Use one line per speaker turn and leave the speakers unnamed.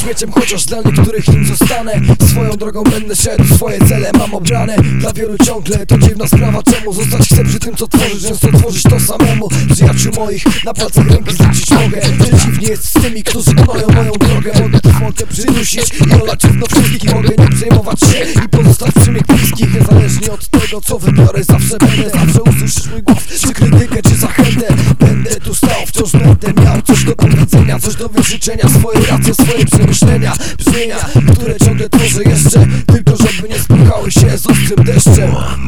śmieciem, chociaż dla niektórych nim zostanę. Swoją drogą będę szedł, swoje cele mam obrane. Dla wielu ciągle to dziwna sprawa, czemu zostać chcę przy tym co tworzy, często tworzyć to samemu. Przyjaciół moich na palcach ręki zliczyć mogę. Przeciwnie jest z tymi, którzy gnoją moją drogę. Mogę tę smokę przydusić i olać równo wszystkich. Mogę nie przejmować się i pozostać przy mych bliskich. Niezależnie od tego co wybiorę, zawsze będę. Zawsze usłyszysz mój głos, czy krytykę, czy zachętę. Będę tu stał, wciąż będę miał coś do powiedzenia, coś do wyżyczenia. Swoje racje, swoje przemyślenia, brzmienia, które ciągle tworzę jeszcze, tylko żeby nie spotkały się z ostrym deszczem.